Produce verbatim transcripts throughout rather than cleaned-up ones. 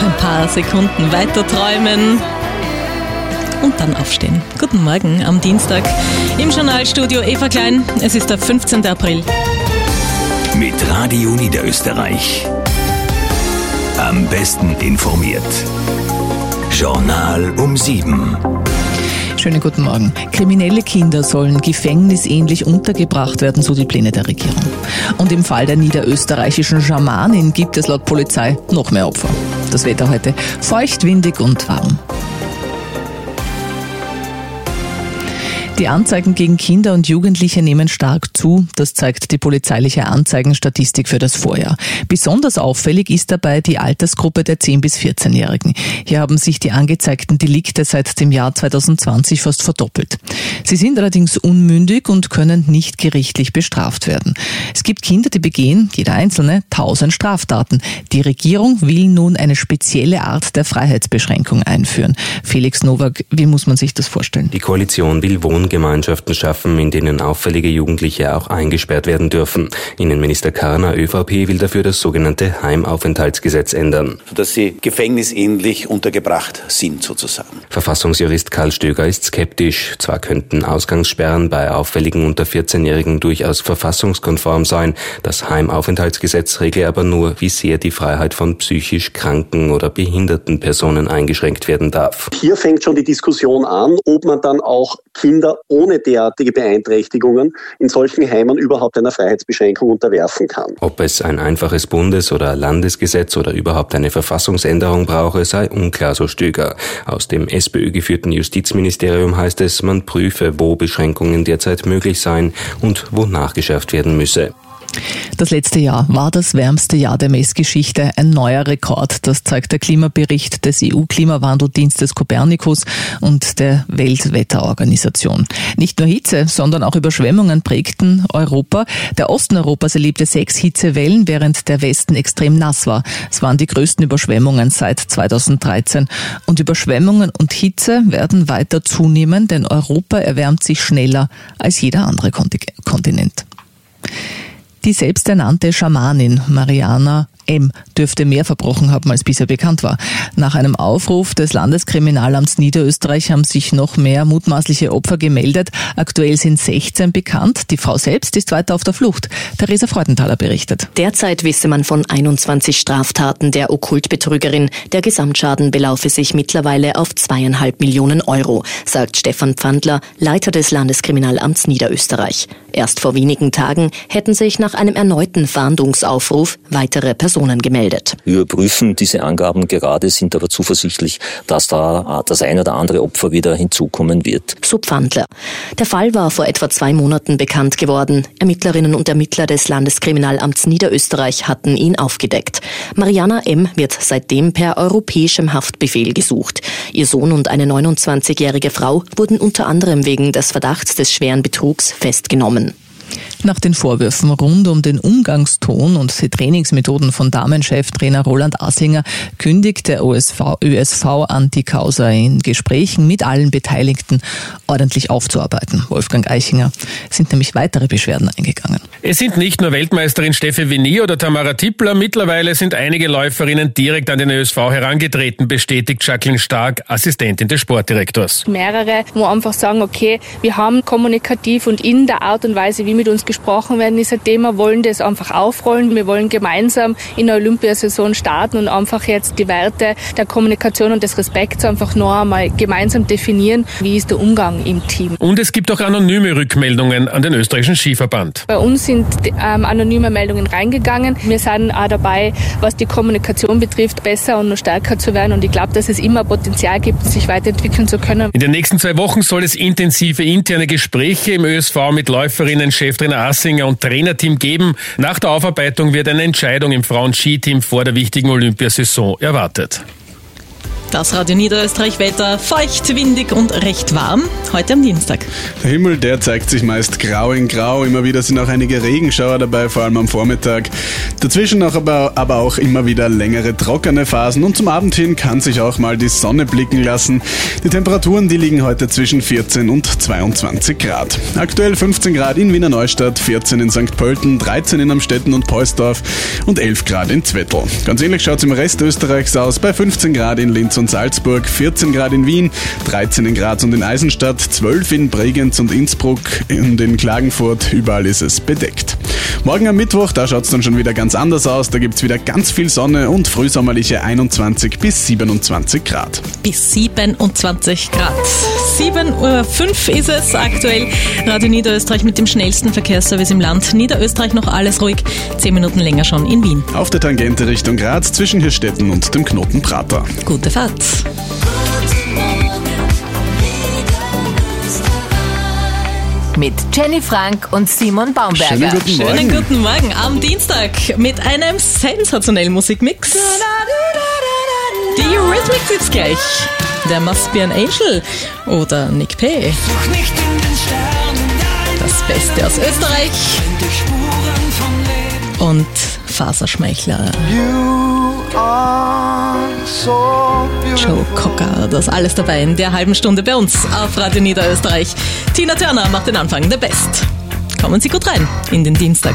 ein paar Sekunden weiter träumen und dann aufstehen. Guten Morgen am Dienstag im Journalstudio Eva Klein. Es ist der fünfzehnten April. Mit Radio Niederösterreich. Am besten informiert. Journal um sieben. Schönen guten Morgen. Kriminelle Kinder sollen gefängnisähnlich untergebracht werden, so die Pläne der Regierung. Und im Fall der niederösterreichischen Schamanin gibt es laut Polizei noch mehr Opfer. Das Wetter heute feucht, windig und warm. Die Anzeigen gegen Kinder und Jugendliche nehmen stark zu. Das zeigt die polizeiliche Anzeigenstatistik für das Vorjahr. Besonders auffällig ist dabei die Altersgruppe der zehn- bis vierzehnjährigen. Hier haben sich die angezeigten Delikte seit dem Jahr zweitausendzwanzig fast verdoppelt. Sie sind allerdings unmündig und können nicht gerichtlich bestraft werden. Es gibt Kinder, die begehen, jeder einzelne, tausend Straftaten. Die Regierung will nun eine spezielle Art der Freiheitsbeschränkung einführen. Felix Nowak, wie muss man sich das vorstellen? Die Koalition will Wohn Gemeinschaften schaffen, in denen auffällige Jugendliche auch eingesperrt werden dürfen. Innenminister Karner, ÖVP, will dafür das sogenannte Heimaufenthaltsgesetz ändern. Dass sie gefängnisähnlich untergebracht sind sozusagen. Verfassungsjurist Karl Stöger ist skeptisch. Zwar könnten Ausgangssperren bei auffälligen unter vierzehnjährigen durchaus verfassungskonform sein. Das Heimaufenthaltsgesetz regle aber nur, wie sehr die Freiheit von psychisch kranken oder behinderten Personen eingeschränkt werden darf. Hier fängt schon die Diskussion an, ob man dann auch Kinder ohne derartige Beeinträchtigungen in solchen Heimen überhaupt einer Freiheitsbeschränkung unterwerfen kann. Ob es ein einfaches Bundes- oder Landesgesetz oder überhaupt eine Verfassungsänderung brauche, sei unklar, so Stöger. Aus dem SPÖ-geführten Justizministerium heißt es, man prüfe, wo Beschränkungen derzeit möglich seien und wo nachgeschärft werden müsse. Das letzte Jahr war das wärmste Jahr der Messgeschichte, ein neuer Rekord. Das zeigt der Klimabericht des E U-Klimawandeldienstes Copernicus und der Weltwetterorganisation. Nicht nur Hitze, sondern auch Überschwemmungen prägten Europa. Der Osten Europas erlebte sechs Hitzewellen, während der Westen extrem nass war. Es waren die größten Überschwemmungen seit zweitausenddreizehn. Und Überschwemmungen und Hitze werden weiter zunehmen, denn Europa erwärmt sich schneller als jeder andere Kontinent. Die selbsternannte Schamanin Mariana M. dürfte mehr verbrochen haben, als bisher bekannt war. Nach einem Aufruf des Landeskriminalamts Niederösterreich haben sich noch mehr mutmaßliche Opfer gemeldet. Aktuell sind sechzehn bekannt. Die Frau selbst ist weiter auf der Flucht. Theresa Freudenthaler berichtet. Derzeit wisse man von einundzwanzig Straftaten der Okkultbetrügerin. Der Gesamtschaden belaufe sich mittlerweile auf zweieinhalb Millionen Euro, sagt Stefan Pfandler, Leiter des Landeskriminalamts Niederösterreich. Erst vor wenigen Tagen hätten sich nach einem erneuten Fahndungsaufruf weitere Personen gemeldet. Wir überprüfen diese Angaben gerade, sind aber zuversichtlich, dass da das ein oder andere Opfer wieder hinzukommen wird. So Pfandler. Der Fall war vor etwa zwei Monaten bekannt geworden. Ermittlerinnen und Ermittler des Landeskriminalamts Niederösterreich hatten ihn aufgedeckt. Mariana M. wird seitdem per europäischem Haftbefehl gesucht. Ihr Sohn und eine neunundzwanzigjährige Frau wurden unter anderem wegen des Verdachts des schweren Betrugs festgenommen. Nach den Vorwürfen rund um den Umgangston und die Trainingsmethoden von Damencheftrainer Roland Assinger kündigt der Ö S V an, die Causa in Gesprächen mit allen Beteiligten ordentlich aufzuarbeiten. Wolfgang Eichinger, sind nämlich weitere Beschwerden eingegangen. Es sind nicht nur Weltmeisterin Steffi Venier oder Tamara Tippler, mittlerweile sind einige Läuferinnen direkt an den Ö S V herangetreten, bestätigt Jacqueline Stark, Assistentin des Sportdirektors. Mehrere, wo einfach sagen, okay, wir haben kommunikativ und in der Art und Weise, wie mit uns gesprochen werden, ist ein Thema, wollen das einfach aufrollen. Wir wollen gemeinsam in der Olympiasaison starten und einfach jetzt die Werte der Kommunikation und des Respekts einfach noch einmal gemeinsam definieren, wie ist der Umgang im Team. Und es gibt auch anonyme Rückmeldungen an den österreichischen Skiverband. Bei uns sind ähm, anonyme Meldungen reingegangen. Wir sind auch dabei, was die Kommunikation betrifft, besser und noch stärker zu werden und ich glaube, dass es immer Potenzial gibt, sich weiterentwickeln zu können. In den nächsten zwei Wochen soll es intensive interne Gespräche im Ö S V mit Läuferinnen, Cheftrainer Assinger und Trainerteam geben. Nach der Aufarbeitung wird eine Entscheidung im Frauen-Skiteam vor der wichtigen Olympiasaison erwartet. Das Radio Niederösterreich Wetter, feucht, windig und recht warm, heute am Dienstag. Der Himmel, der zeigt sich meist grau in grau, immer wieder sind auch einige Regenschauer dabei, vor allem am Vormittag. Dazwischen auch aber, aber auch immer wieder längere trockene Phasen und zum Abend hin kann sich auch mal die Sonne blicken lassen. Die Temperaturen, die liegen heute zwischen vierzehn und zweiundzwanzig Grad. Aktuell fünfzehn Grad in Wiener Neustadt, vierzehn in Sankt Pölten, dreizehn in Amstetten und Poisdorf und elf Grad in Zwettl. Ganz ähnlich schaut es im Rest Österreichs aus, bei fünfzehn Grad in Linz und Salzburg, vierzehn Grad in Wien, dreizehn in Graz und in Eisenstadt, zwölf in Bregenz und Innsbruck und in Klagenfurt, überall ist es bedeckt. Morgen am Mittwoch, da schaut es dann schon wieder ganz anders aus, da gibt es wieder ganz viel Sonne und frühsommerliche einundzwanzig bis siebenundzwanzig Grad. Bis siebenundzwanzig Grad. sieben Uhr fünf ist es aktuell. Radio Niederösterreich mit dem schnellsten Verkehrsservice im Land. Niederösterreich noch alles ruhig, zehn Minuten länger schon in Wien. Auf der Tangente Richtung Graz zwischen Hirstetten und dem Knoten Prater. Gute Fahrt. Mit Jenny Frank und Simon Baumberger. Schönen guten Morgen. Schönen guten Morgen am Dienstag mit einem sensationellen Musikmix. Die Eurythmics gibt's gleich. Der Must Be an Angel oder Nick P. Das Beste aus Österreich. Und Faserschmeichler. Joe Cocker, das alles dabei in der halben Stunde bei uns auf Radio Niederösterreich. Tina Turner macht den Anfang, The Best. Kommen Sie gut rein in den Dienstag.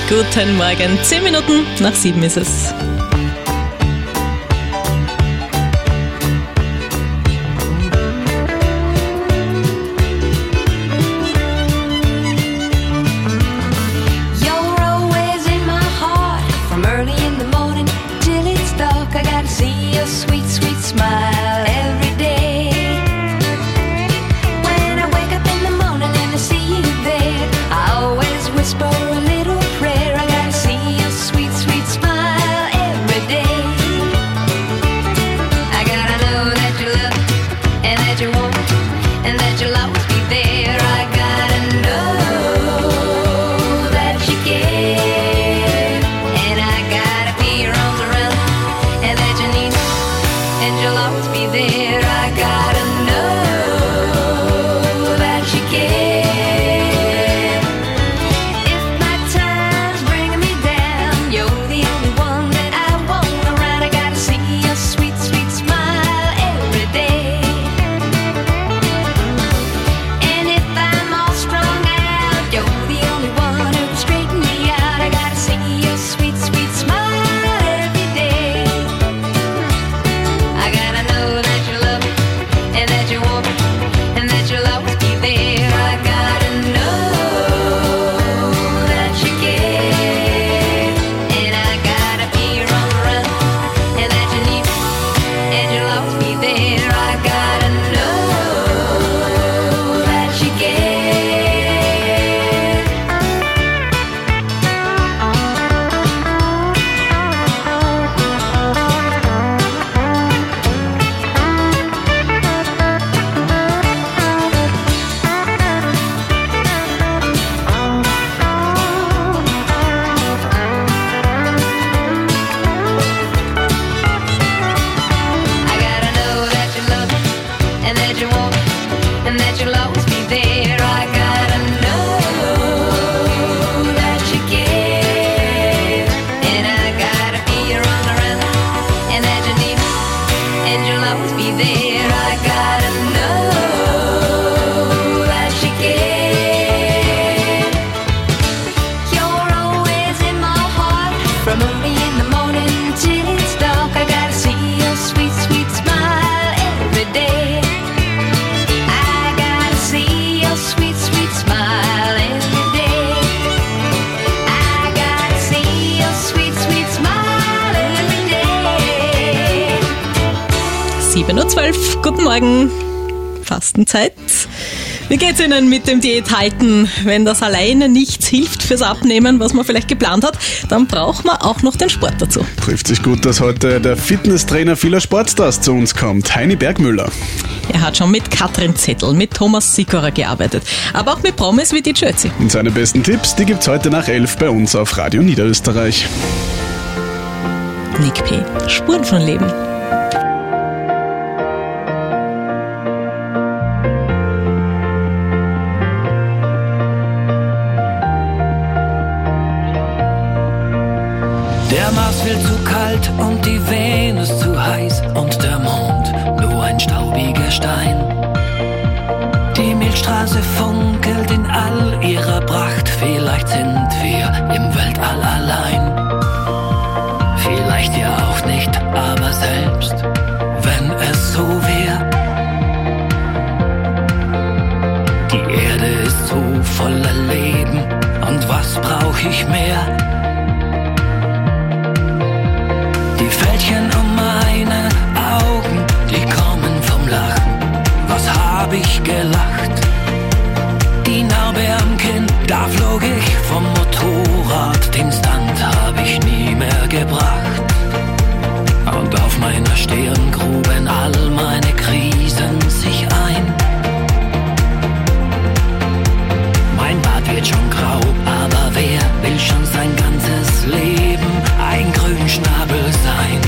Guten Morgen. Zehn Minuten nach sieben ist es. sieben Uhr zwölf. Guten Morgen. Fastenzeit. Wie geht's Ihnen mit dem Diäthalten? Wenn das alleine nichts hilft fürs Abnehmen, was man vielleicht geplant hat, dann braucht man auch noch den Sport dazu. Trifft sich gut, dass heute der Fitnesstrainer vieler Sportstars zu uns kommt, Heini Bergmüller. Er hat schon mit Katrin Zettel, mit Thomas Sikorer gearbeitet, aber auch mit Promis wie die Jötzi. Und seine besten Tipps, die gibt's heute nach elf bei uns auf Radio Niederösterreich. Nick P. Spuren von Leben. Der Mars viel zu kalt und die Venus zu heiß und der Mond nur ein staubiger Stein. Die Milchstraße funkelt in all ihrer Pracht, vielleicht sind wir im Weltall allein. Vielleicht ja auch nicht, aber selbst wenn es so wäre. Die Erde ist so voller Leben und was brauch ich mehr? Die Fältchen um meine Augen, die kommen vom Lachen. Was hab ich gelacht? Die Narbe am Kinn, da flog ich vom Motorrad. Den Stand hab ich nie mehr gebracht. Und auf meiner Stirn gruben all meine Krisen sich ein. Mein Bart wird schon grau, aber wer will schon sein ganzes Leben ein Grünschnabel sein?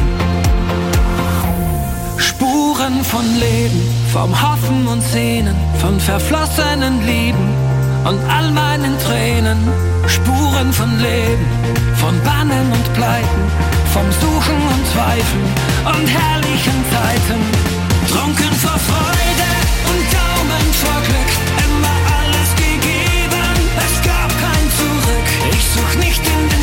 Spuren von Leben, vom Hoffen und Sehnen, von verflossenen Lieben und all meinen Tränen. Spuren von Leben, von Bannen und Pleiten, vom Suchen und Zweifeln und herrlichen Zeiten. Trunken vor Freude und Daumen vor Glück, immer alles gegeben, es gab kein Zurück. Ich such nicht in den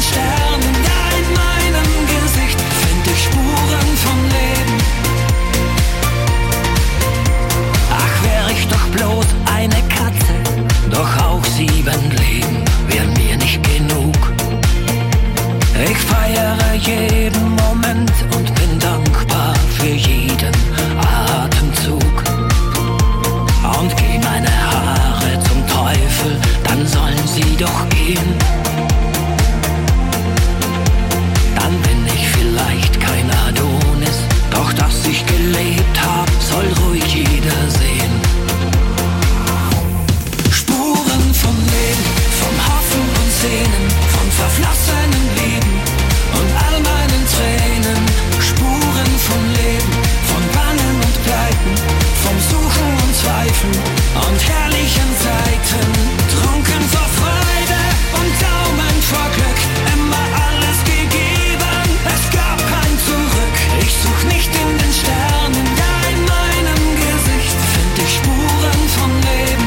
verflossenen Lieben und all meinen Tränen. Spuren von Leben, von Bannen und Pleiten, vom Suchen und Zweifeln und herrlichen Zeiten. Trunken vor Freude und Daumen vor Glück, immer alles gegeben, es gab kein Zurück. Ich such nicht in den Sternen, ja in meinem Gesicht find ich Spuren von Leben.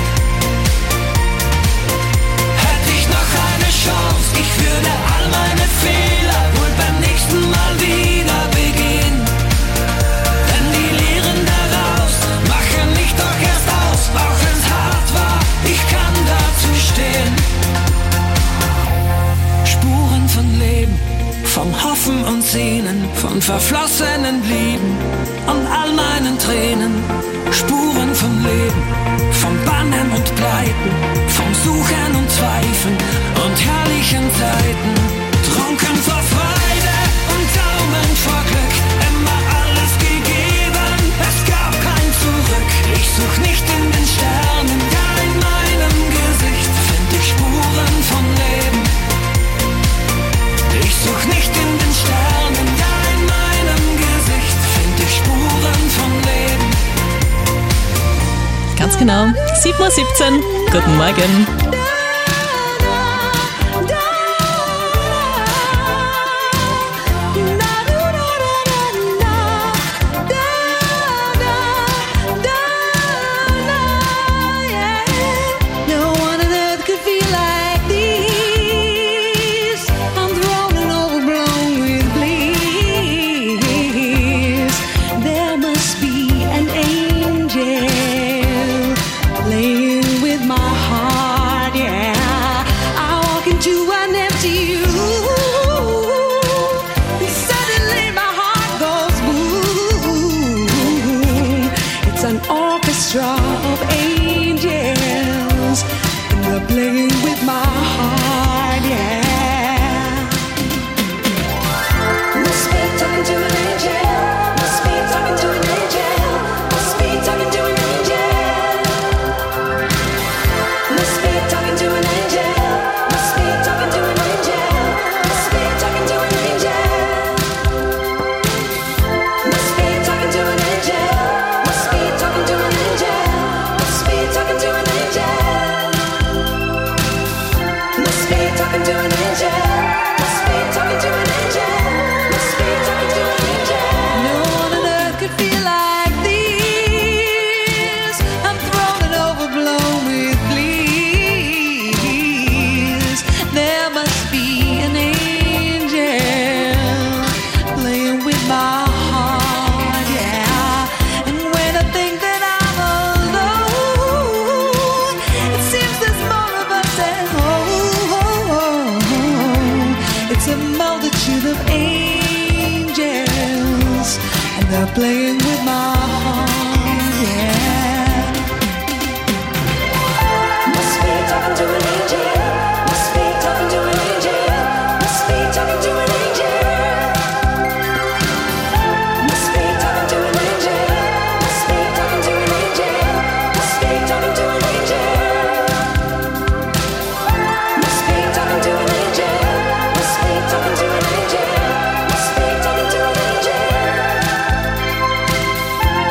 Hätte ich noch eine Chance, ich würde all meine Fehler wohl beim nächsten Mal wieder begehen. Denn die Lehren daraus machen mich doch erst aus, auch wenn's hart war, ich kann dazu stehen. Spuren von Leben, vom Hoffen und Sehnen, von verflossenen Lieben und all meinen Tränen. Spuren von Leben, vom Bannen und Pleiten, vom Suchen und Zweifeln und herrlichen Zeiten. Trunken vor Freude und Daumen vor Glück, immer alles gegeben, es gab kein Zurück. Ich such nicht in den Sternen, ja in meinem Gesicht find ich Spuren von Leben. Ich such nicht in den Sternen, ja in meinem Gesicht find ich Spuren von Leben. Ganz genau, sieben Uhr siebzehn. Guten Morgen. Of angels, and they're playing with my heart, yeah. Must be talking to an angel, must be talking to an angel, must be talking to an angel. Must be talking to an angel, must be talking to an angel, must be talking to an angel. Must be talking to an angel, must be talking to an angel. Talking to an angel. Must be talking to an angel. Must be talking to an angel. Must be talking to an angel. No one on earth could feel like this. I'm thrown and overblown with bliss. There must be an angel playing with my heart, yeah. And when I think that I'm alone, it seems there's more of us at home. It's a multitude of angels, and they're playing with my heart, yeah. Must be talking to an angel. Must be talking to an angel. Must be talking to an angel. Must be talking to an angel. Must be talking to an angel. Must be talking to an angel. Must be talking to an angel. Must be talking to an angel. Must be talking to an angel.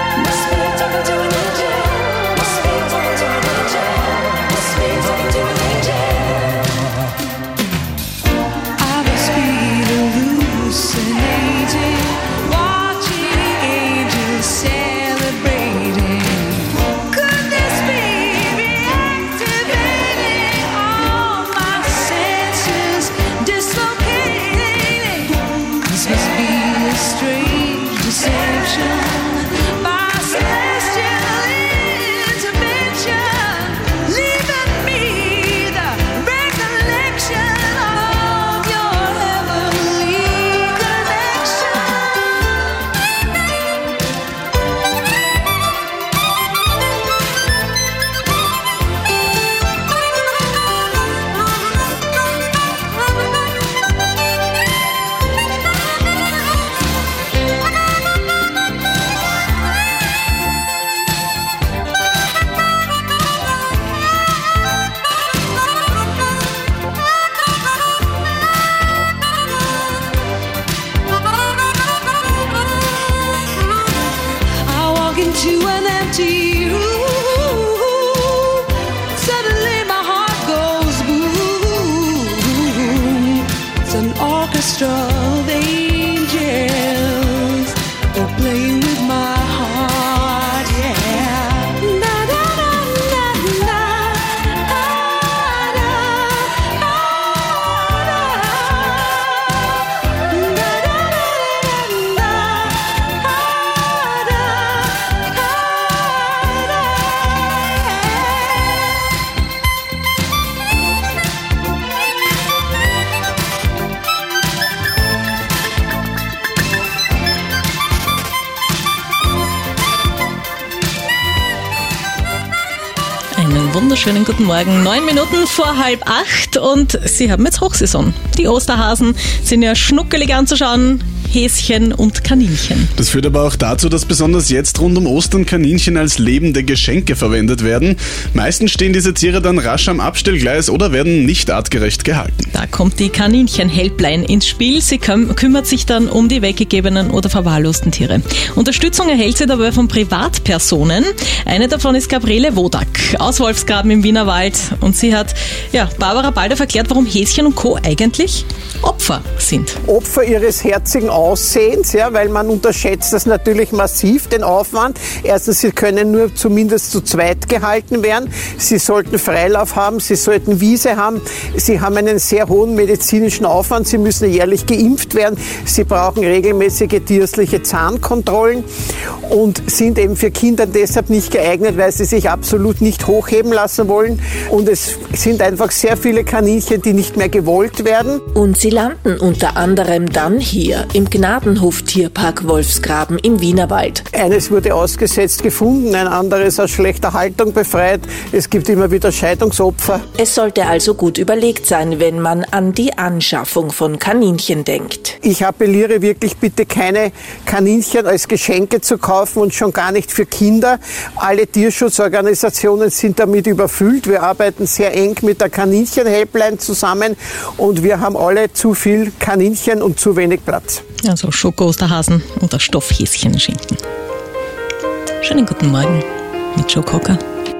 Einen wunderschönen guten Morgen. Neun Minuten vor halb acht und Sie haben jetzt Hochsaison. Die Osterhasen sind ja schnuckelig anzuschauen. Häschen und Kaninchen. Das führt aber auch dazu, dass besonders jetzt rund um Ostern Kaninchen als lebende Geschenke verwendet werden. Meistens stehen diese Tiere dann rasch am Abstellgleis oder werden nicht artgerecht gehalten. Da kommt die Kaninchen-Helpline ins Spiel. Sie küm- kümmert sich dann um die weggegebenen oder verwahrlosten Tiere. Unterstützung erhält sie dabei von Privatpersonen. Eine davon ist Gabriele Wodak aus Wolfsgraben im Wienerwald. Und sie hat ja, Barbara Baldauf erklärt, warum Häschen und Co. eigentlich Opfer sind. Opfer ihres herzigen Aussehens, ja, weil man unterschätzt das natürlich massiv, den Aufwand. Erstens, sie können nur zumindest zu zweit gehalten werden. Sie sollten Freilauf haben, sie sollten Wiese haben. Sie haben einen sehr hohen medizinischen Aufwand. Sie müssen jährlich geimpft werden. Sie brauchen regelmäßige tierärztliche Zahnkontrollen und sind eben für Kinder deshalb nicht geeignet, weil sie sich absolut nicht hochheben lassen wollen. Und es sind einfach sehr viele Kaninchen, die nicht mehr gewollt werden. Und sie landen unter anderem dann hier im Gnadenhof Tierpark Wolfsgraben im Wienerwald. Eines wurde ausgesetzt gefunden, ein anderes aus schlechter Haltung befreit. Es gibt immer wieder Scheidungsopfer. Es sollte also gut überlegt sein, wenn man an die Anschaffung von Kaninchen denkt. Ich appelliere wirklich, bitte keine Kaninchen als Geschenke zu kaufen und schon gar nicht für Kinder. Alle Tierschutzorganisationen sind damit überfüllt. Wir arbeiten sehr eng mit der Kaninchen-Helpline zusammen und wir haben alle zu viel Kaninchen und zu wenig Platz. Also Schoko-Osterhasen oder Stoffhäschen-Schinken. Schönen guten Morgen mit Joe Cocker.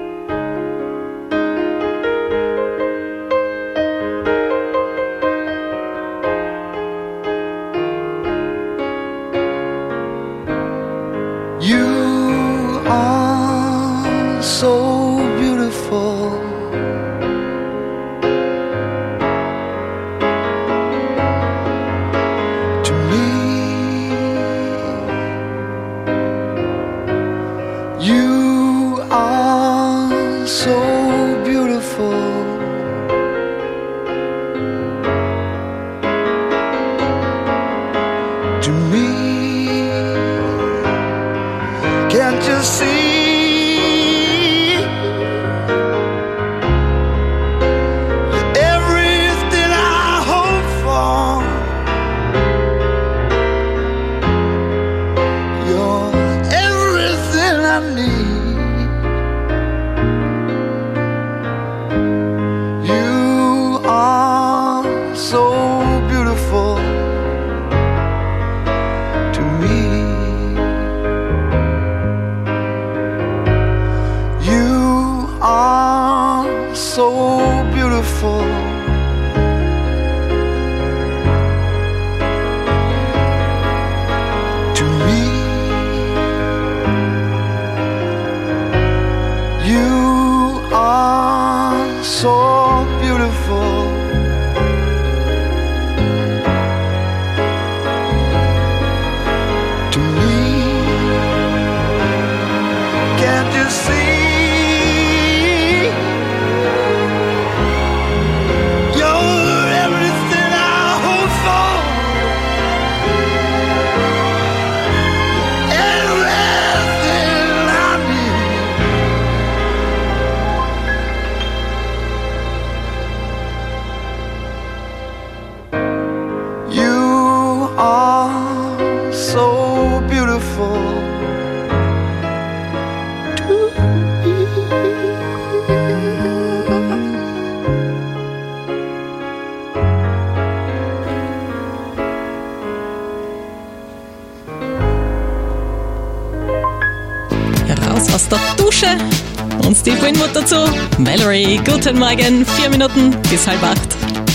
You are so beautiful. To me, you are so beautiful. To me, can't you see? Everything I hope for, you're everything I need. You are so beautiful to me. You are so beautiful. To me, you are so beautiful. To me, can't you see? You're everything I hope for, everything I need. You are so beautiful to me. Raus aus der Dusche und Steve Winwood dazu. Mallory, guten Morgen. Vier Minuten bis halb acht.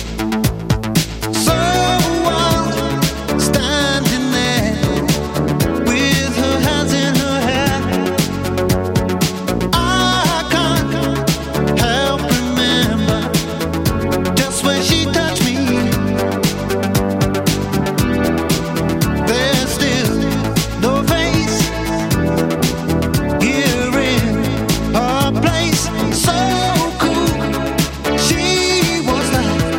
Standing there with her hands in her hair, I can't help remember just when she touched me. There's still no face here in her place. So cool, she was like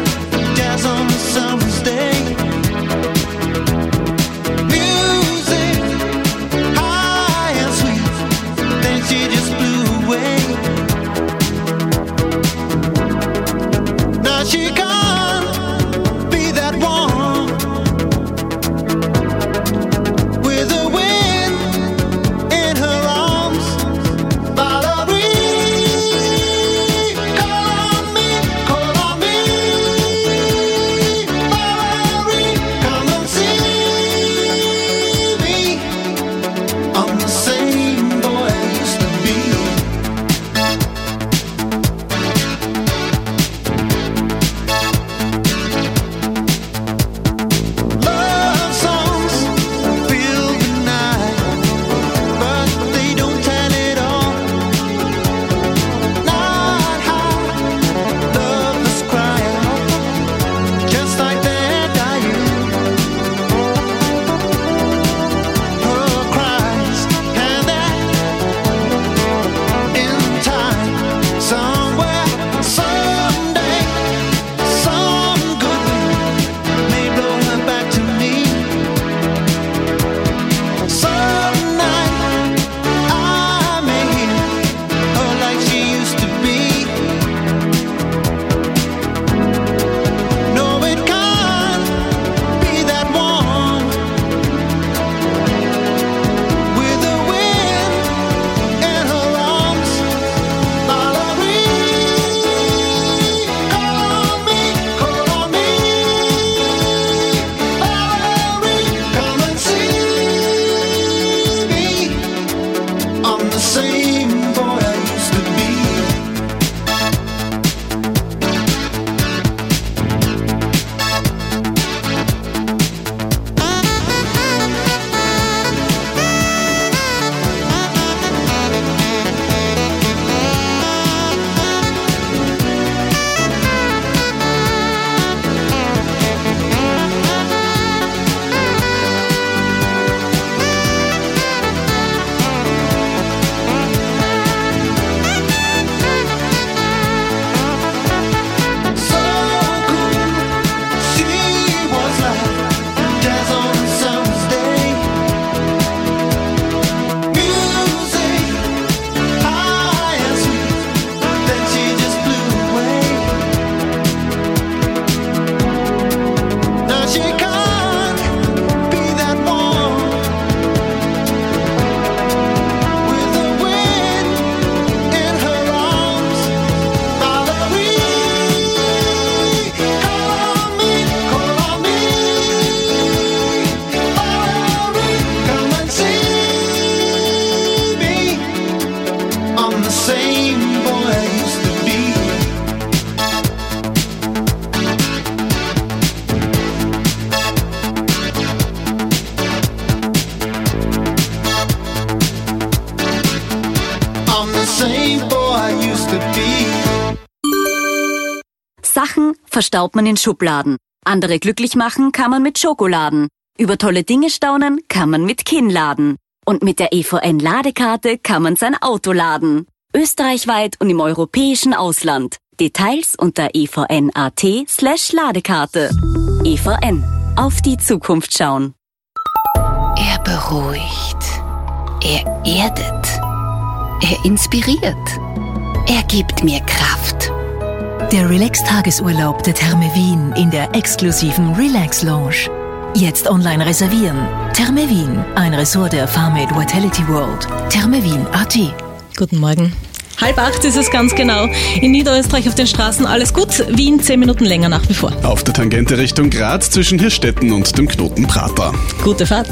machen, verstaut man in Schubladen. Andere glücklich machen kann man mit Schokoladen. Über tolle Dinge staunen kann man mit Kinnladen. Und mit der E V N-Ladekarte kann man sein Auto laden. Österreichweit und im europäischen Ausland. Details unter evn.at slash Ladekarte. E V N. Auf die Zukunft schauen. Er beruhigt. Er erdet. Er inspiriert. Er gibt mir Kraft. Der Relax-Tagesurlaub der Therme Wien in der exklusiven Relax Lounge. Jetzt online reservieren. Therme Wien, ein Ressort der Farmate Vitality World. Therme Wien Punkt at. Guten Morgen. Halb acht ist es ganz genau. In Niederösterreich auf den Straßen alles gut. Wien zehn Minuten länger nach wie vor. Auf der Tangente Richtung Graz zwischen Hirstetten und dem Knoten Prater. Gute Fahrt.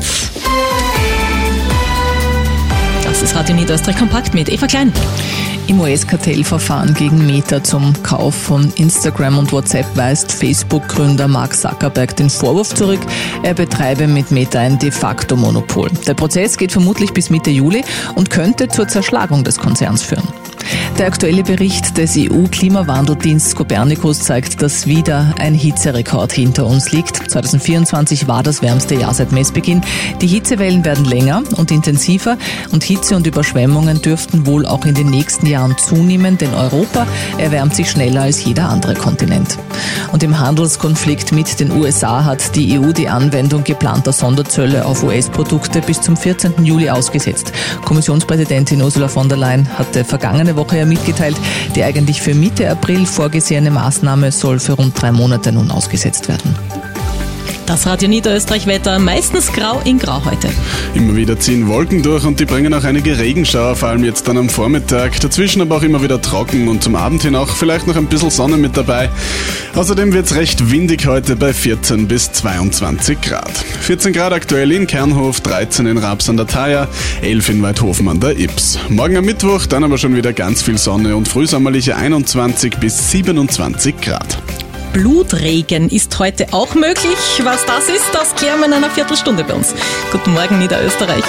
Das ist Radio Niederösterreich kompakt mit Eva Klein. Im U S-Kartellverfahren gegen Meta zum Kauf von Instagram und WhatsApp weist Facebook-Gründer Mark Zuckerberg den Vorwurf zurück, er betreibe mit Meta ein de facto Monopol. Der Prozess geht vermutlich bis Mitte Juli und könnte zur Zerschlagung des Konzerns führen. Der aktuelle Bericht des E U-Klimawandeldienstes Copernicus zeigt, dass wieder ein Hitzerekord hinter uns liegt. zwanzig vierundzwanzig war das wärmste Jahr seit Messbeginn. Die Hitzewellen werden länger und intensiver und Hitze und Überschwemmungen dürften wohl auch in den nächsten Jahren zunehmen, denn Europa erwärmt sich schneller als jeder andere Kontinent. Und im Handelskonflikt mit den U S A hat die E U die Anwendung geplanter Sonderzölle auf U S-Produkte bis zum vierzehnten Juli ausgesetzt. Kommissionspräsidentin Ursula von der Leyen hatte vergangene Woche ja mitgeteilt, die eigentlich für Mitte April vorgesehene Maßnahme soll für rund drei Monate nun ausgesetzt werden. Das Radio Niederösterreich Wetter, meistens grau in grau heute. Immer wieder ziehen Wolken durch und die bringen auch einige Regenschauer, vor allem jetzt dann am Vormittag. Dazwischen aber auch immer wieder trocken und zum Abend hin auch vielleicht noch ein bisschen Sonne mit dabei. Außerdem wird es recht windig heute bei vierzehn bis zweiundzwanzig Grad. vierzehn Grad aktuell in Kernhof, dreizehn in Raps an der Thaya, elf in Weidhofen an der Ips. Morgen am Mittwoch dann aber schon wieder ganz viel Sonne und frühsommerliche einundzwanzig bis siebenundzwanzig Grad. Blutregen ist heute auch möglich. Was das ist, das klären wir in einer Viertelstunde bei uns. Guten Morgen, Niederösterreich.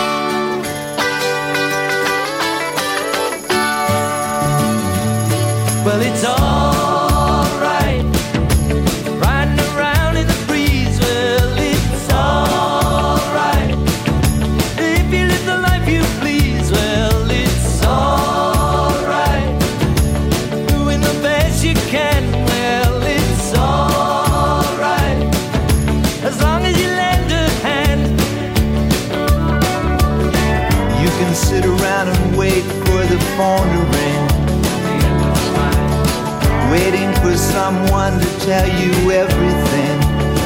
Well, it's all right, riding around in the breeze. Well, it's all right, if you live the life you please. Well, it's all right, doing the best you can. Well, it's all right, as long as you lend a hand. You can sit around and wait for the phone to ring, waiting for someone to tell you everything.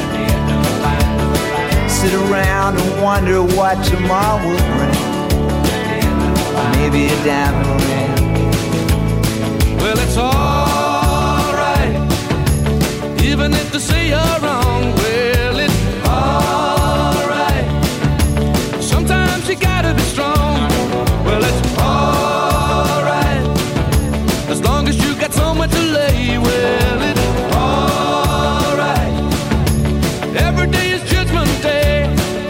Sit around and wonder what tomorrow will bring. Maybe a diamond ring. Well, it's alright, even if they say you're wrong. Well, it's alright, sometimes you gotta be strong. Well, it's alright, as long as you got someone to lay. Well, it's alright, every day is Judgment Day.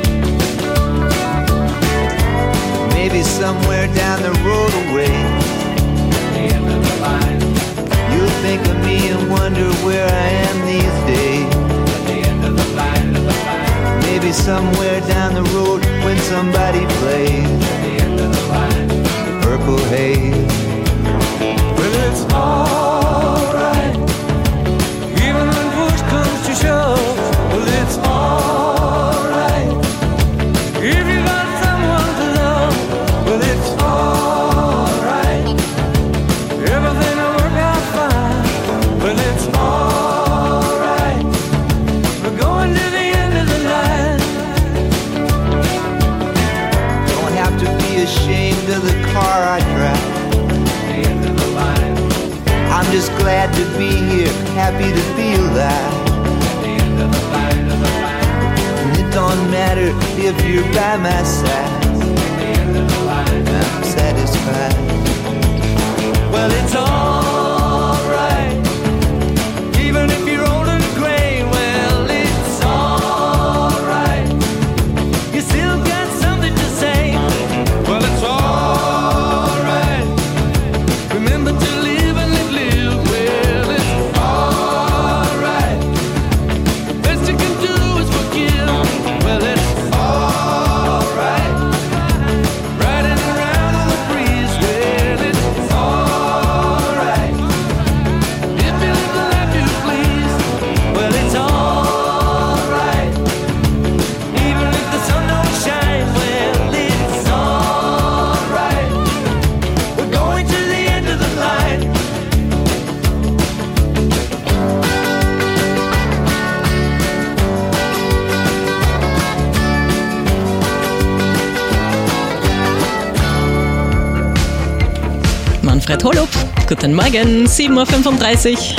Maybe somewhere down the road away, the end of the line, you'll think of me and wonder where I am these days. The end of the line, of the line. Maybe somewhere down the road when somebody plays the end of the line, the Purple Haze. Well, it's alright, even when push comes to shove. Well, it's alright, if you got someone to love. Well, it's alright, everything will work out fine. Well, it's alright, we're going to the end of the line. Don't have to be ashamed of the car I drive. I'm just glad to be here, happy to be alive. And it don't matter if you're by my side, I'm satisfied. Well, it's alright, even if you're old and gray. Well, it's alright, you still got something to say. Well, it's alright, remember to live and live, live. Well, it's alright. Alfred Holub. Guten Morgen, sieben Uhr fünfunddreißig.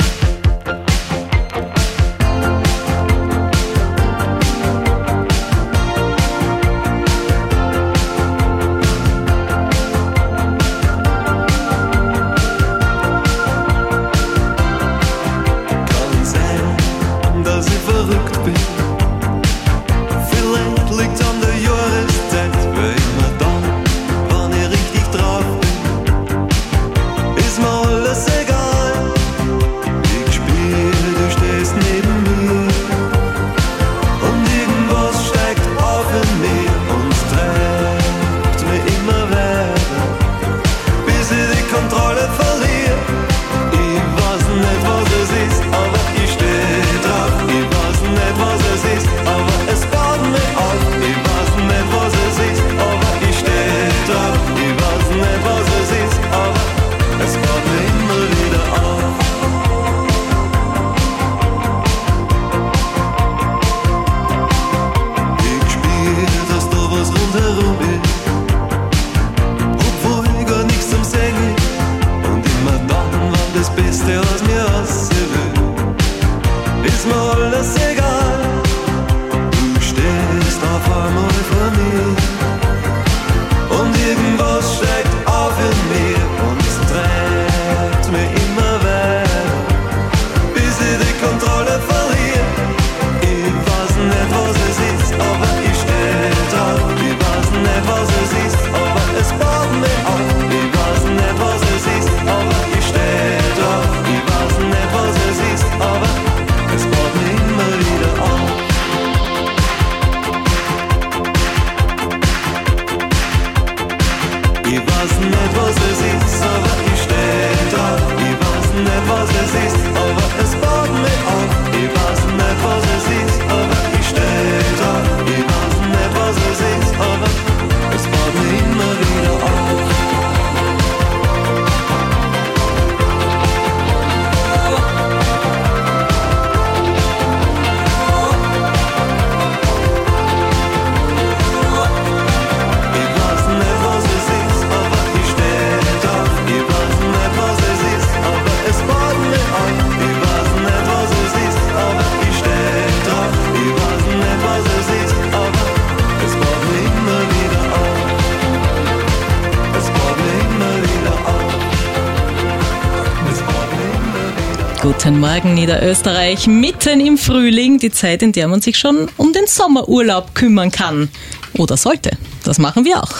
Guten Morgen, Niederösterreich. Mitten im Frühling, die Zeit, in der man sich schon um den Sommerurlaub kümmern kann. Oder sollte. Das machen wir auch.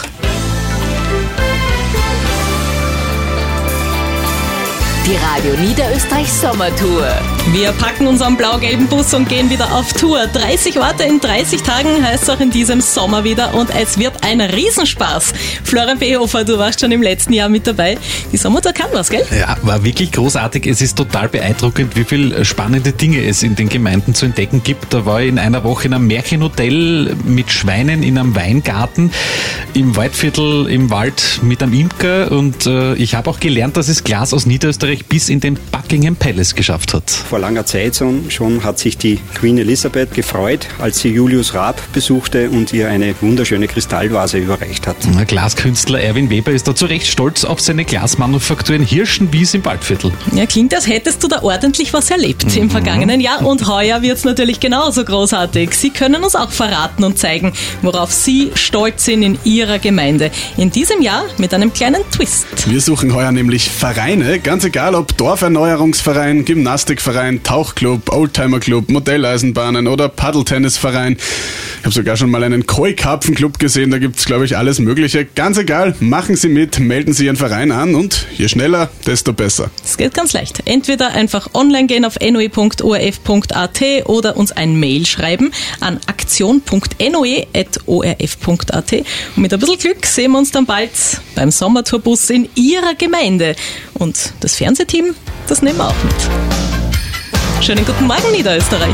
Die Radio Niederösterreich Sommertour. Wir packen unseren blau-gelben Bus und gehen wieder auf Tour. dreißig Orte in dreißig Tagen heißt es auch in diesem Sommer wieder und es wird ein Riesenspaß. Florian Behofer, du warst schon im letzten Jahr mit dabei. Die Sommertour kann was, gell? Ja, war wirklich großartig. Es ist total beeindruckend, wie viele spannende Dinge es in den Gemeinden zu entdecken gibt. Da war ich in einer Woche in einem Märchenhotel mit Schweinen in einem Weingarten, im Waldviertel im Wald mit einem Imker und äh, ich habe auch gelernt, dass es Glas aus Niederösterreich bis in den Buckingham Palace geschafft hat. Vor langer Zeit schon hat sich die Queen Elizabeth gefreut, als sie Julius Raab besuchte und ihr eine wunderschöne Kristallvase überreicht hat. Der Glaskünstler Erwin Weber ist da zu Recht stolz auf seine Glasmanufaktur in Hirschenwies im Waldviertel. Ja, klingt, als hättest du da ordentlich was erlebt mhm. im vergangenen Jahr und heuer wird es natürlich genauso großartig. Sie können uns auch verraten und zeigen, worauf Sie stolz sind in Ihrer Gemeinde. In diesem Jahr mit einem kleinen Twist. Wir suchen heuer nämlich Vereine, ganz egal ob Dorferneuerungsverein, Gymnastikverein, Tauchclub, Oldtimerclub, Modelleisenbahnen oder Paddeltennisverein. Ich habe sogar schon mal einen Koi-Karpfenclub gesehen, da gibt's glaube ich alles Mögliche. Ganz egal, machen Sie mit, melden Sie Ihren Verein an und je schneller, desto besser. Es geht ganz leicht. Entweder einfach online gehen auf n o e punkt o r f punkt a t oder uns ein Mail schreiben an aktion punkt n o e at o r f punkt a t und mit ein bisschen Glück sehen wir uns dann bald beim Sommertourbus in Ihrer Gemeinde. Und das Fernsehteam, das nehmen wir auch mit. Schönen guten Morgen, Niederösterreich.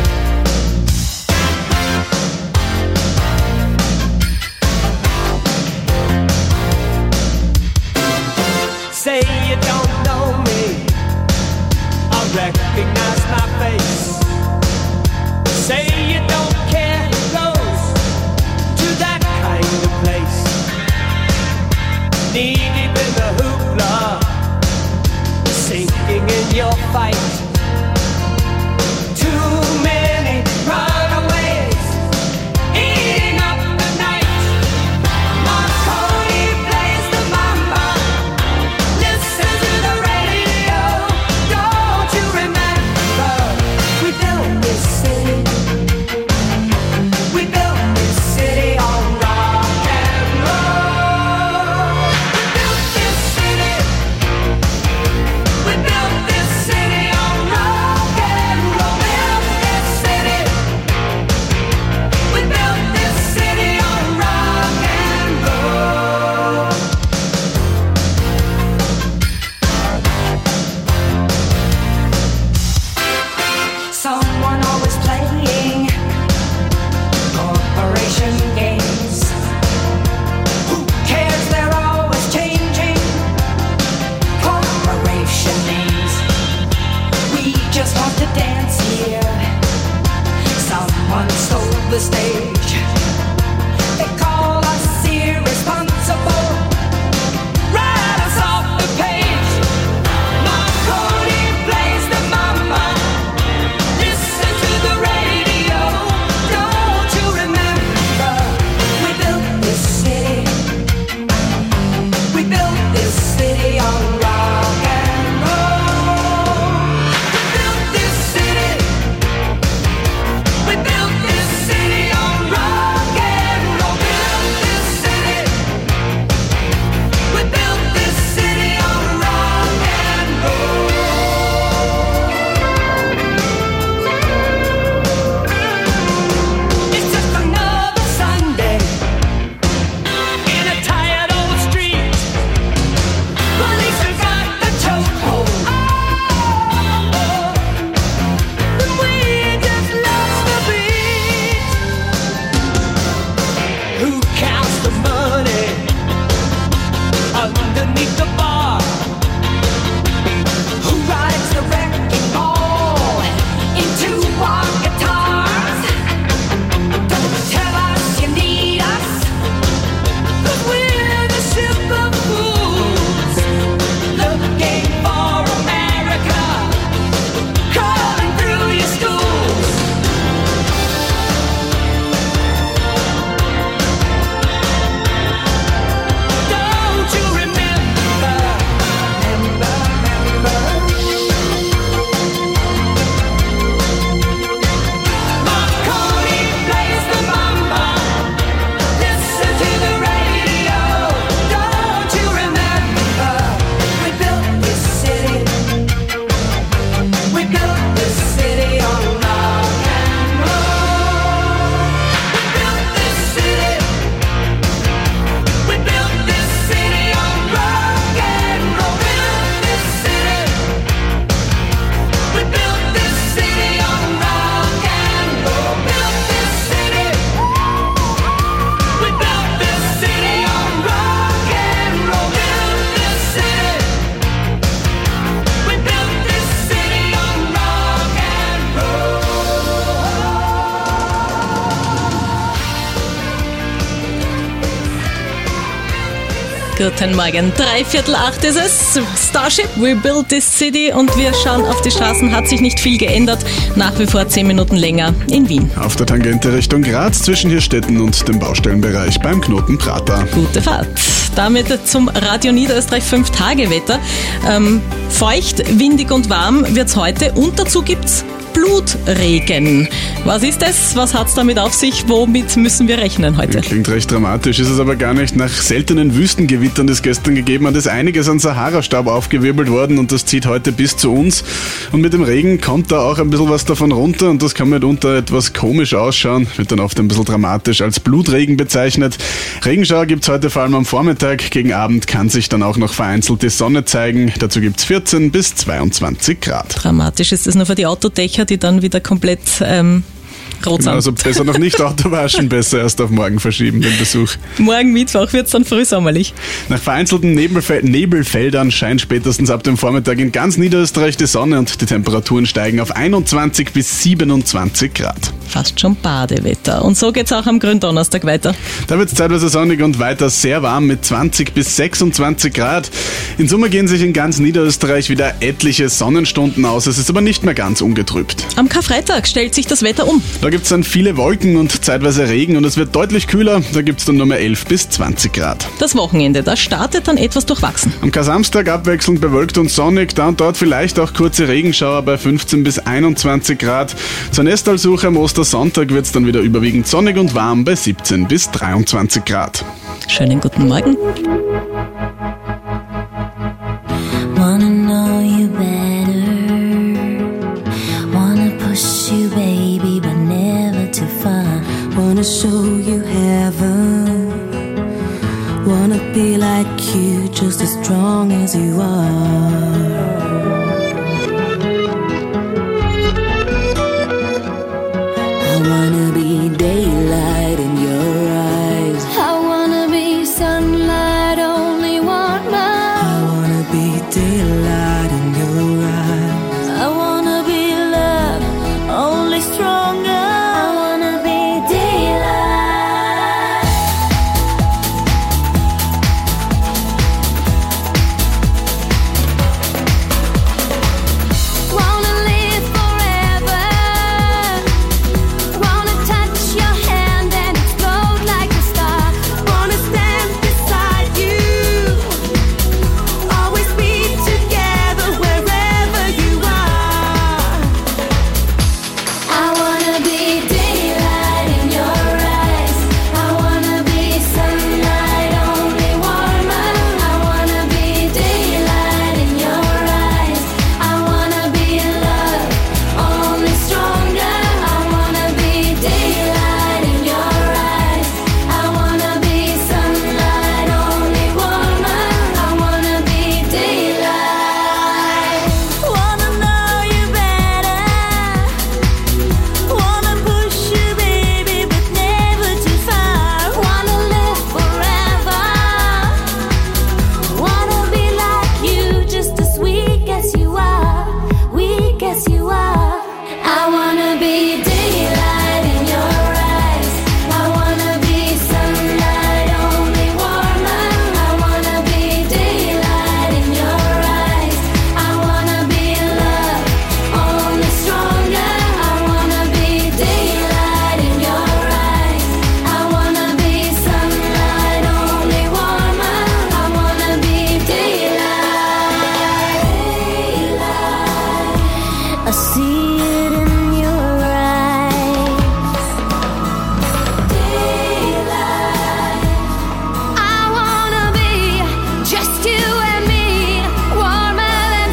Say you don't know me, I recognize my face. Say you don't care who goes to that kind of place. Knee deep in the hoopla, sinking in your fight. Too many runaways eating up the night. Marconi plays the mama. Listen to the radio. Don't you remember? We built this city. We built this city on rock and roll. We built this city. We built this city on rock and roll. Built this city. We built this city on rock and roll. Someone always playing corporation games. Who cares? They're always changing corporation names. We just want to dance here. Someone stole the stage. They call us irresponsible. Write us off the page. Marconi plays the mama. Listen to the radio. Don't you remember? We built this city. We built this city on rock and roll. We built this city. We built this city on rock and roll. Built this city. We built this city on rock and roll. It's just another Sunday in a tired old street. Police have got the chokehold. And we just lost the beat. Who counts the money underneath the bar? Who rides the wrecking ball into our guitars? Don't tell us you need us, 'cause we're the sugar fools looking for America, crawling through your schools. Don't you remember? Remember, remember. Marconi plays the mama. Listen to the radio. Don't you remember? We built this city. We built this city on rock and roll. We built this city. We built this city on rock and roll. Built this city. We built this city on rock and roll. Built this city. We built this city on rock and roll. Built this city. We built this city on rock and roll. Guten Morgen, dreiviertel acht ist es. Starship, we built this city und wir schauen auf die Straßen, hat sich nicht viel geändert. Nach wie vor zehn Minuten länger in Wien. Auf der Tangente Richtung Graz zwischen Hirstetten und dem Baustellenbereich beim Knoten Prater. Gute Fahrt. Damit zum Radio Niederösterreich fünf Tage Wetter. Ähm, feucht, windig und warm wird's heute und dazu gibt's Blutregen. Was ist das? Was hat's damit auf sich? Womit müssen wir rechnen heute? Klingt recht dramatisch, ist es aber gar nicht. Nach seltenen Wüstengewittern, die es gestern gegeben hat, ist einiges an Sahara-Staub aufgewirbelt worden und das zieht heute bis zu uns. Und mit dem Regen kommt da auch ein bisschen was davon runter und das kann mitunter etwas komisch ausschauen, wird dann oft ein bisschen dramatisch als Blutregen bezeichnet. Regenschauer gibt's heute vor allem am Vormittag. Gegen Abend kann sich dann auch noch vereinzelt die Sonne zeigen. Dazu gibt's vierzehn bis zweiundzwanzig Grad. Dramatisch ist es nur für die Autodächer, die dann wieder komplett ähm, rot sind. Genau, also besser noch nicht Auto waschen, besser erst auf morgen verschieben, den Besuch. Morgen Mittwoch wird's dann frühsommerlich. Nach vereinzelten Nebelfe- Nebelfeldern scheint spätestens ab dem Vormittag in ganz Niederösterreich die Sonne und die Temperaturen steigen auf einundzwanzig bis siebenundzwanzig Grad. Fast schon Badewetter. Und so geht's auch am Gründonnerstag weiter. Da wird es zeitweise sonnig und weiter sehr warm mit zwanzig bis sechsundzwanzig Grad. In Summe gehen sich in ganz Niederösterreich wieder etliche Sonnenstunden aus. Es ist aber nicht mehr ganz ungetrübt. Am Karfreitag stellt sich das Wetter um. Da gibt es dann viele Wolken und zeitweise Regen und es wird deutlich kühler. Da gibt es dann nur mehr elf bis zwanzig Grad. Das Wochenende, das startet dann etwas durchwachsen. Am Kar-Samstag abwechselnd bewölkt und sonnig, da und dort vielleicht auch kurze Regenschauer bei fünfzehn bis einundzwanzig Grad. Zur Nesttalsuche am Ostersonntag wird es dann wieder überwiegend sonnig und warm bei siebzehn bis dreiundzwanzig Grad. Schönen guten Morgen. Wanna know you better. Wanna push you, baby, but never too far. Wanna show you heaven. Wanna be like you, just as strong as you are. I wanna be daylight in your eyes. I wanna be sunlight, only one night. I wanna be daylight in your eyes. I wanna be love, only stronger. I wanna be daylight. Wanna live forever. Wanna touch your hand and explode like a star. Wanna stand beside you. Always be together wherever you are. I wanna be daylight in your eyes. I wanna be sunlight, only warmer. I wanna be daylight in your eyes. I wanna be love, only stronger. I wanna be daylight in your eyes. I wanna be sunlight, only warmer. I wanna be daylight. Wanna know you better. Wanna push you, baby, but never too far. Wanna live forever. Wanna be like you, just as weak as you are, weak as you are. I wanna be daylight in your eyes. I wanna be sunlight, only warmer. I wanna be daylight in your eyes. I wanna be love, only stronger. I wanna be daylight in your eyes. I wanna be sunlight, only warmer. I wanna be daylight. I see it in your eyes. Daylight. I wanna be just you and me, warmer than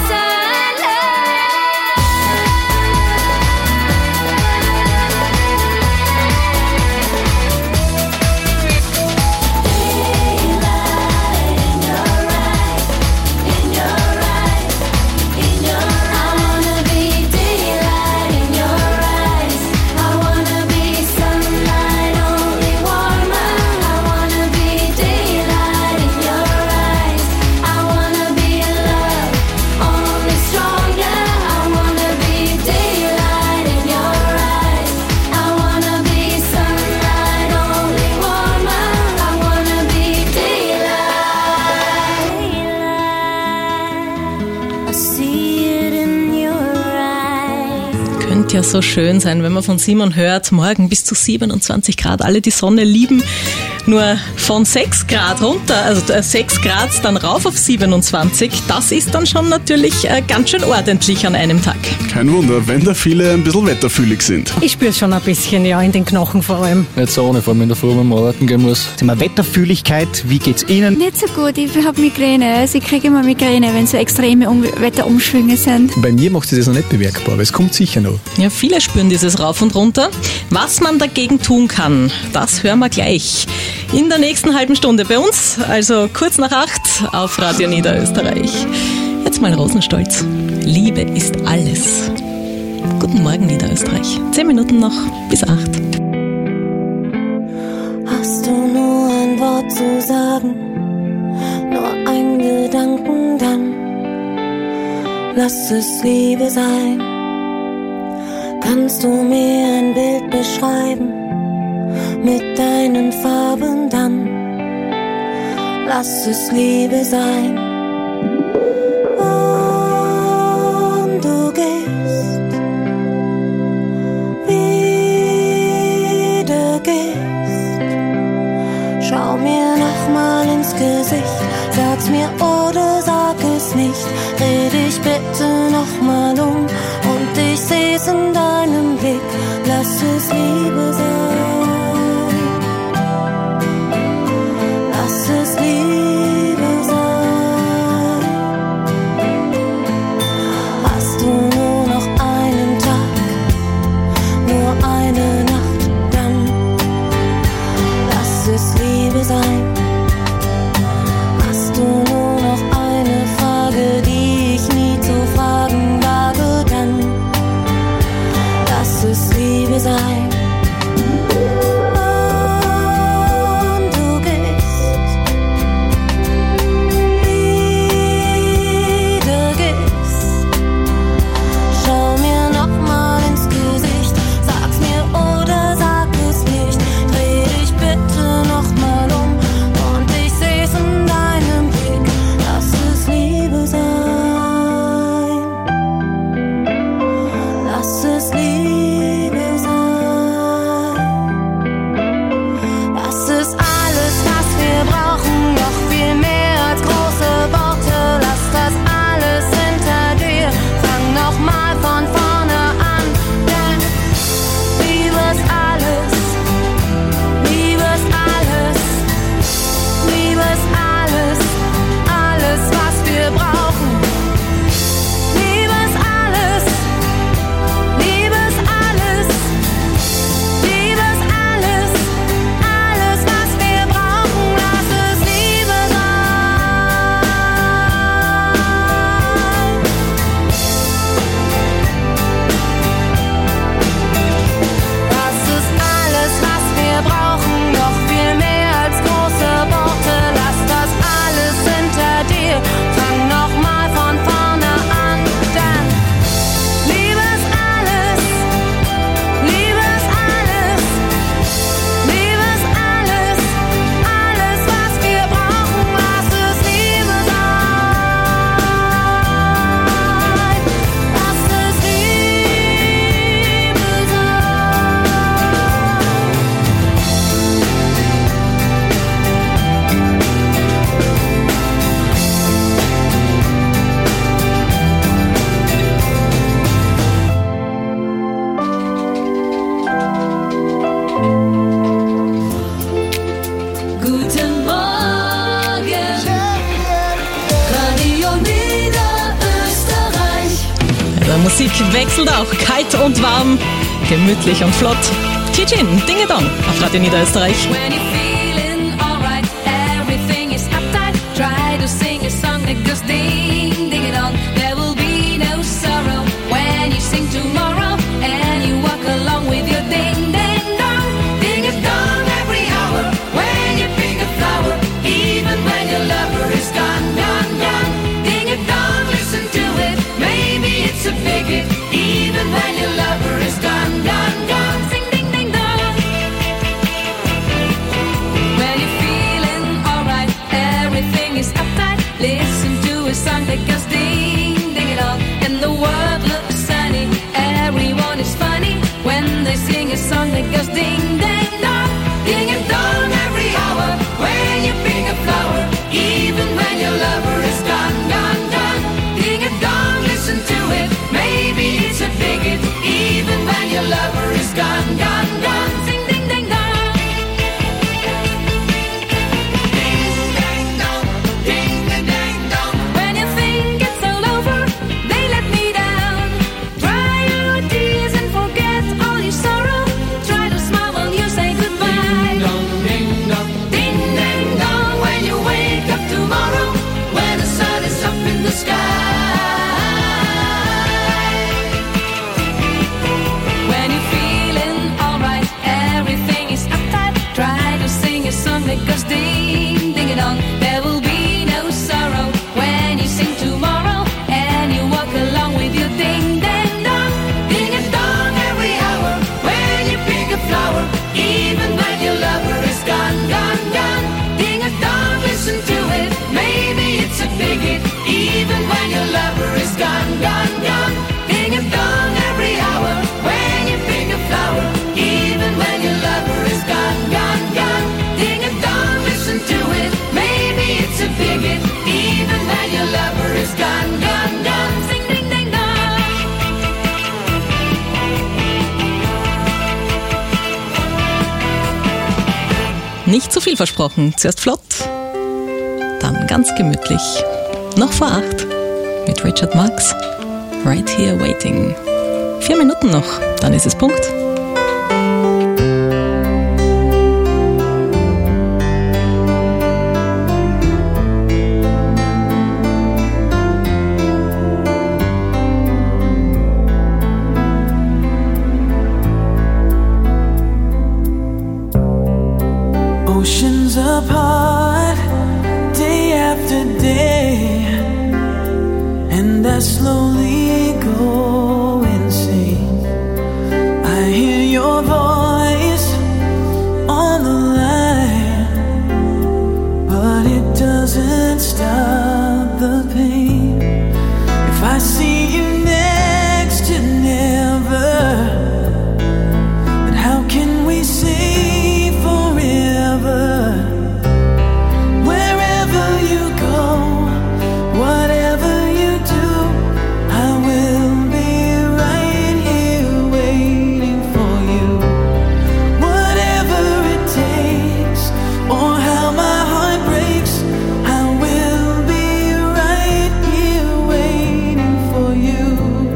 Könnte ja so schön sein, wenn man von Simon hört, morgen bis zu siebenundzwanzig Grad, alle die Sonne lieben. Nur von sechs Grad runter, also sechs Grad dann rauf auf siebenundzwanzig, das ist dann schon natürlich äh, ganz schön ordentlich an einem Tag. Kein Wunder, wenn da viele ein bisschen wetterfühlig sind. Ich spüre es schon ein bisschen, ja, in den Knochen vor allem. Nicht so ohne, vor allem in der Früh, wenn man arbeiten gehen muss. Thema Wetterfühligkeit, wie geht's Ihnen? Nicht so gut, ich habe Migräne. Also ich kriege immer Migräne, wenn so extreme um Wetterumschwünge sind. Bei mir macht sich das noch nicht bemerkbar, aber es kommt sicher noch. Ja, viele spüren dieses Rauf und runter. Was man dagegen tun kann, das hören wir gleich in der nächsten halben Stunde bei uns, also kurz nach acht auf Radio Niederösterreich. Jetzt mal Rosenstolz. Liebe ist alles. Guten Morgen, Niederösterreich. Zehn Minuten noch bis acht. Hast du nur ein Wort zu sagen, nur ein Gedanken, dann lass es Liebe sein. Kannst du mir ein Bild beschreiben mit deinen Farben, dann lass es Liebe sein. Und du gehst, wieder gehst. Schau mir nochmal ins Gesicht, sag's mir oder sag es nicht. Dreh dich bitte nochmal um und ich seh's in deinem Blick. Lass es Liebe sein. Lass es Liebe sein. Hast du nur noch einen Tag, nur eine Nacht, dann lass es Liebe sein. Hast du nur noch eine Frage, die ich nie zu fragen wage, dann lass es Liebe sein. Und du gehst, wieder gehst. Schau mir nochmal ins Gesicht, sag's mir oder sag es nicht. Dreh dich bitte nochmal um und ich seh's in deinem Blick. Lass es Liebe sein. Lass es Liebe sein. Das ist alles, was wir brauchen, noch viel mehr als große Worte. Lass das alles hinter dir, fang nochmal von vorne an. Denn Liebe ist alles, Liebe ist alles, Liebe ist alles, alles, was wir brauchen. Liebe ist alles, Liebe ist alles, Liebe ist alles, alles, was wir brauchen. Lass es Liebe sein. Das ist alles, was wir brauchen, noch viel mehr als große Worte. Lass das alles hinter dir, fang nochmal von vorne an. Denn Liebe ist alles, Liebe ist alles, Liebe ist alles, alles, was wir brauchen. Lass es Liebe sein. Lass es Liebe Guten Morgen, Radio Niederösterreich. Der Musik wechselt auch kalt und warm, gemütlich und flott. Tijin, Dinge Dong auf Radio Niederösterreich. When you're feeling alright, everything is uptight. Try to sing a song that goes ding, ding it on. There will be no sorrow when you sing tomorrow and you walk along with your ding, ding dong. Ding it dong every hour when you pick a flower, even when your lover is gone, gone, gone. Ding it dong, listen to it. Maybe it's a big hit, even when your lover is gone, gone, gone. Sing ding ding dong. gone. Ding a dong every hour when you pick a flower. Even when your lover is gone, gone, gone. Ding a dong, listen to it. Maybe it's a bigot. Even when your lover is gone, gone, gone. Sing ding ding dong. Nicht zu viel versprochen. Zuerst flott, dann ganz gemütlich. Noch vor acht mit Richard Marx. Right Here Waiting. Vier Minuten noch, dann ist es Punkt. Oceans apart, day after day, and I slowly go insane. I hear your voice on the line, but it doesn't stop the pain. If I see you next to never, then how can we say forever? Wherever you go, whatever you do, I will be right here waiting for you. Whatever it takes, or how my heart breaks, I will be right here waiting for you.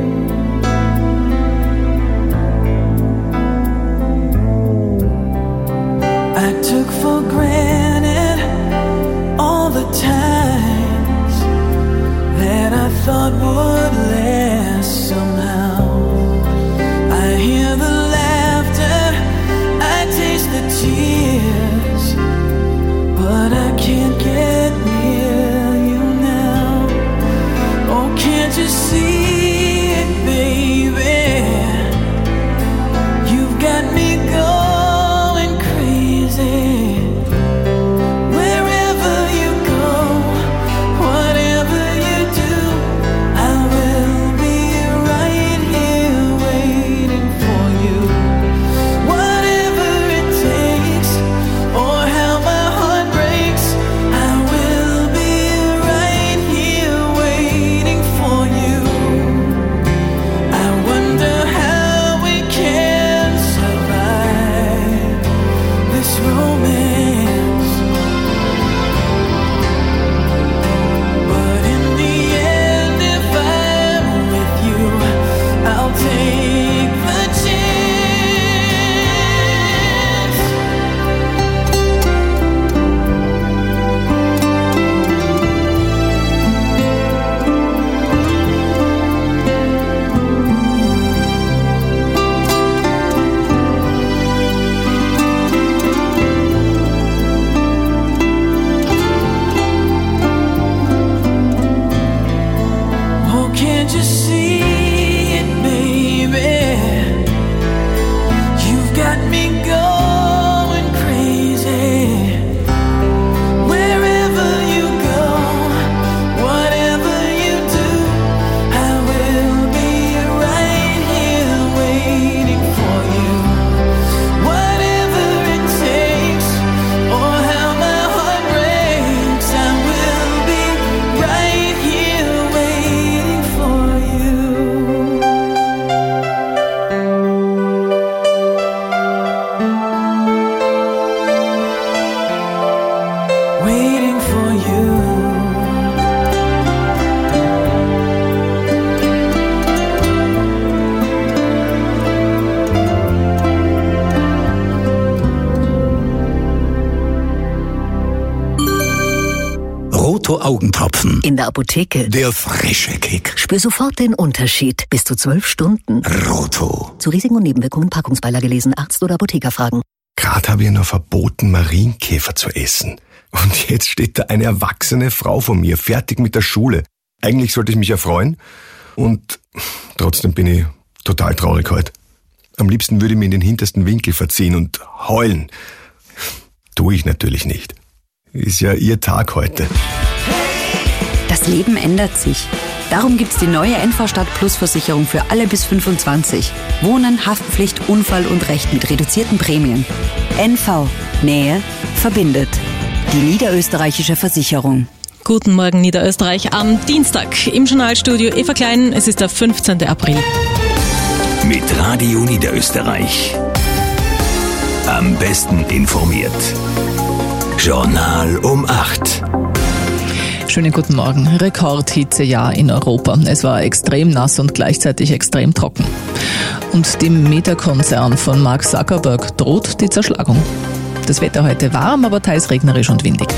I took for granted all the times that I thought would last somehow. I hear the laughter, I taste the tears, but I can't get near you now. Oh, can't you see it, baby? You've got me going crazy. Wherever you go, whatever you do, I will be right here waiting for you. Whatever it takes, or how my heart breaks, I will be right here waiting for you. I wonder how we can survive this romance. But in the end, if I'm with you, I'll take the chance. Oh, can't you see it, baby? You've got me going crazy. Wherever you go, whatever you do, I will be right here waiting for you. Whatever it takes, or how my heart breaks, I will be right here waiting for you. Waiting for you. Roto Augentropfen. In der Apotheke. Der frische Kick. Spür sofort den Unterschied. Bis zu zwölf Stunden. Roto. Zu Risiken und Nebenwirkungen Packungsbeilage lesen, Arzt oder Apotheker fragen. Gerade habe ich noch verboten, Marienkäfer zu essen. Und jetzt steht da eine erwachsene Frau vor mir, fertig mit der Schule. Eigentlich sollte ich mich ja freuen. Und trotzdem bin ich total traurig heute. Am liebsten würde ich mir in den hintersten Winkel verziehen und heulen. Tue ich natürlich nicht. Ist ja ihr Tag heute. Das Leben ändert sich. Darum gibt's die neue N V Stadt Plus Versicherung für alle bis fünfundzwanzig. Wohnen, Haftpflicht, Unfall und Recht mit reduzierten Prämien. N V. Nähe verbindet. Die niederösterreichische Versicherung. Guten Morgen Niederösterreich am Dienstag im Journalstudio Eva Klein. Es ist der fünfzehnten April. Mit Radio Niederösterreich. Am besten informiert. Journal um acht. Schönen guten Morgen. Rekordhitzejahr in Europa. Es war extrem nass und gleichzeitig extrem trocken. Und dem Meta-Konzern von Mark Zuckerberg droht die Zerschlagung. Das Wetter heute warm, aber teils regnerisch und windig.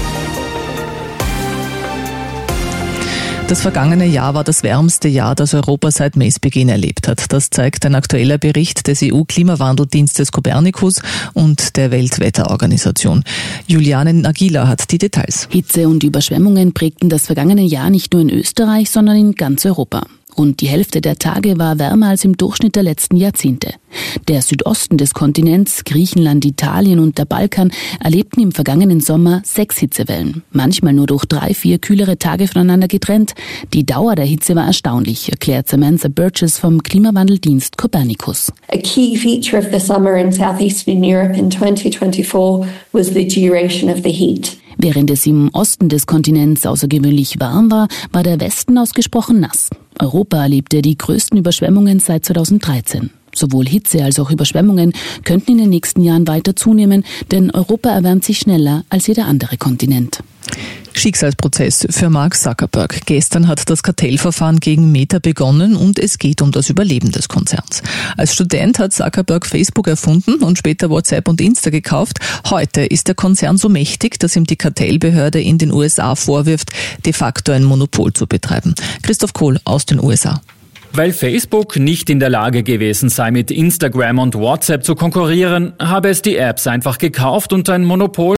Das vergangene Jahr war das wärmste Jahr, das Europa seit Messbeginn erlebt hat. Das zeigt ein aktueller Bericht des E U-Klimawandeldienstes Copernicus und der Weltwetterorganisation. Juliane Nagila hat die Details. Hitze und Überschwemmungen prägten das vergangene Jahr nicht nur in Österreich, sondern in ganz Europa. Rund die Hälfte der Tage war wärmer als im Durchschnitt der letzten Jahrzehnte. Der Südosten des Kontinents, Griechenland, Italien und der Balkan erlebten im vergangenen Sommer sechs Hitzewellen. Manchmal nur durch drei, vier kühlere Tage voneinander getrennt. Die Dauer der Hitze war erstaunlich, erklärt Samantha Burgess vom Klimawandeldienst Copernicus. A key feature of the summer in southeastern Europe in twenty twenty-four was the duration of the heat. Während es im Osten des Kontinents außergewöhnlich warm war, war der Westen ausgesprochen nass. Europa erlebte die größten Überschwemmungen seit zweitausenddreizehn. Sowohl Hitze als auch Überschwemmungen könnten in den nächsten Jahren weiter zunehmen, denn Europa erwärmt sich schneller als jeder andere Kontinent. Schicksalsprozess für Mark Zuckerberg. Gestern hat das Kartellverfahren gegen Meta begonnen und es geht um das Überleben des Konzerns. Als Student hat Zuckerberg Facebook erfunden und später WhatsApp und Insta gekauft. Heute ist der Konzern so mächtig, dass ihm die Kartellbehörde in den U S A vorwirft, de facto ein Monopol zu betreiben. Christoph Kohl aus den U S A. Weil Facebook nicht in der Lage gewesen sei, mit Instagram und WhatsApp zu konkurrieren, habe es die Apps einfach gekauft und ein Monopol